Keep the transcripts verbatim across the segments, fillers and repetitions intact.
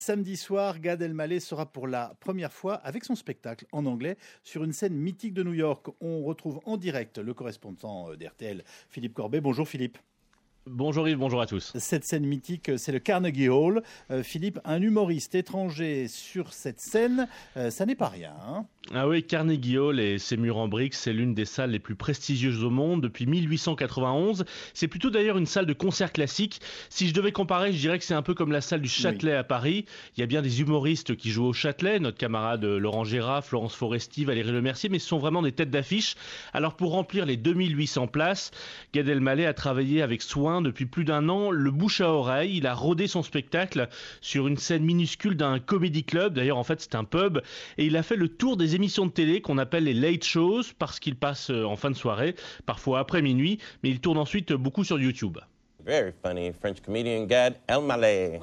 Samedi soir, Gad Elmaleh sera pour la première fois avec son spectacle en anglais sur une scène mythique de New York. On retrouve en direct le correspondant d'R T L, Philippe Corbet. Bonjour Philippe. Bonjour Yves, bonjour à tous. Cette scène mythique, c'est le Carnegie Hall. Euh, Philippe, un humoriste étranger sur cette scène, euh, ça n'est pas rien. Hein. Ah oui, Carnegie Hall et ses murs en briques, c'est l'une des salles les plus prestigieuses au monde depuis mille huit cent quatre-vingt-onze. C'est plutôt d'ailleurs une salle de concert classique. Si je devais comparer, je dirais que c'est un peu comme la salle du Châtelet oui. à Paris. Il y a bien des humoristes qui jouent au Châtelet, notre camarade Laurent Gérard, Florence Foresti, Valérie Lemercier, mais ce sont vraiment des têtes d'affiche. Alors pour remplir les deux mille huit cents places, Gad Elmaleh a travaillé avec soin depuis plus d'un an, le bouche à oreille. Il a rodé son spectacle sur une scène minuscule d'un comedy club. D'ailleurs, en fait, c'est un pub. Et il a fait le tour des émissions de télé qu'on appelle les late shows parce qu'il passe en fin de soirée, parfois après minuit, mais il tourne ensuite beaucoup sur YouTube. Very funny French comedian Gad Elmaleh.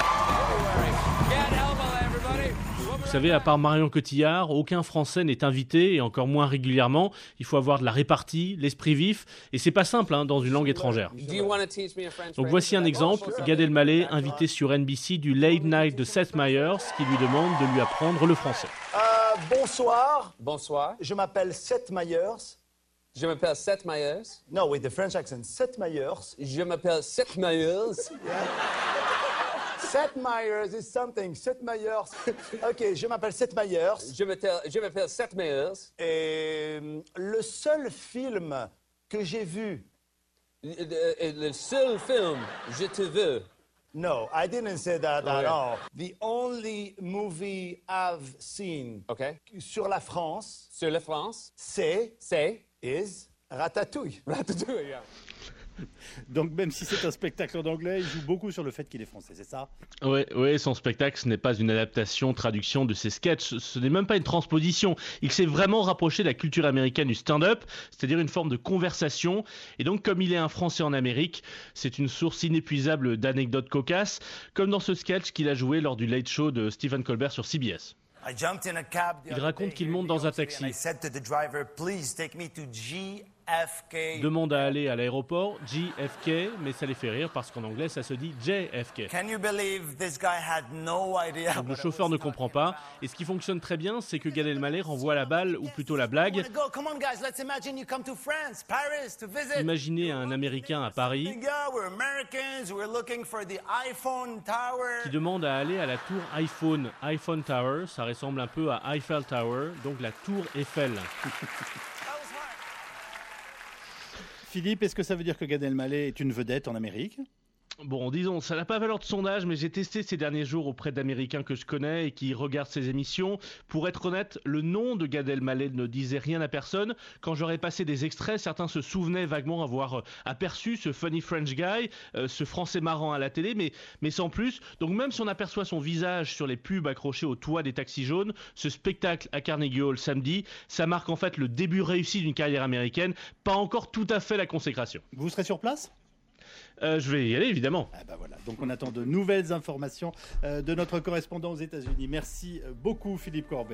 Vous savez, à part Marion Cotillard, aucun Français n'est invité, et encore moins régulièrement. Il faut avoir de la répartie, l'esprit vif, et c'est pas simple hein, dans une langue étrangère. Donc voici un exemple, Gad Elmaleh invité sur N B C du Late Night de Seth Meyers, qui lui demande de lui apprendre le français. Euh, bonsoir. Bonsoir. Je m'appelle Seth Meyers. Je m'appelle Seth Meyers. No, with the French accent, Seth Meyers. Je m'appelle Seth Meyers. Yeah. Seth Meyers is something. Seth Meyers. Ok, je m'appelle Seth Meyers. Je m'appelle, je m'appelle Seth Meyers. Et le seul film que j'ai vu. Le, le seul film, je te veux. No, I didn't say that oh, at yeah. all. The only movie I've seen okay. sur la France. Sur la France. C'est. C'est. Is Ratatouille. Ratatouille, yeah. Donc même si c'est un spectacle en anglais, il joue beaucoup sur le fait qu'il est français, c'est ça ? Oui, oui, son spectacle, ce n'est pas une adaptation, traduction de ses sketchs, ce n'est même pas une transposition. Il s'est vraiment rapproché de la culture américaine du stand-up, c'est-à-dire une forme de conversation. Et donc comme il est un Français en Amérique, c'est une source inépuisable d'anecdotes cocasses, comme dans ce sketch qu'il a joué lors du Late Show de Stephen Colbert sur C B S. Il raconte qu'il monte dans un taxi, demande à aller à l'aéroport, J F K, mais ça les fait rire parce qu'en anglais ça se dit J F K. Donc le chauffeur ne comprend pas, et ce qui fonctionne très bien, c'est que Gad Elmaleh renvoie la balle, ou plutôt la blague. Imaginez un Américain à Paris qui demande à aller à la tour iPhone. iPhone Tower, ça ressemble un peu à Eiffel Tower, donc la tour Eiffel. Philippe, est-ce que ça veut dire que Gad Elmaleh est une vedette en Amérique ? Bon, disons, ça n'a pas valeur de sondage, mais j'ai testé ces derniers jours auprès d'Américains que je connais et qui regardent ces émissions. Pour être honnête, le nom de Gad Elmaleh ne disait rien à personne. Quand j'aurais passé des extraits, certains se souvenaient vaguement avoir aperçu ce funny French guy, euh, ce français marrant à la télé, mais, mais sans plus. Donc même si on aperçoit son visage sur les pubs accrochés au toit des taxis jaunes, ce spectacle à Carnegie Hall samedi, ça marque en fait le début réussi d'une carrière américaine, pas encore tout à fait la consécration. Vous serez sur place ? Euh, je vais y aller, évidemment. Ah bah voilà. Donc on attend de nouvelles informations euh, de notre correspondant aux États-Unis. Merci beaucoup Philippe Corbet.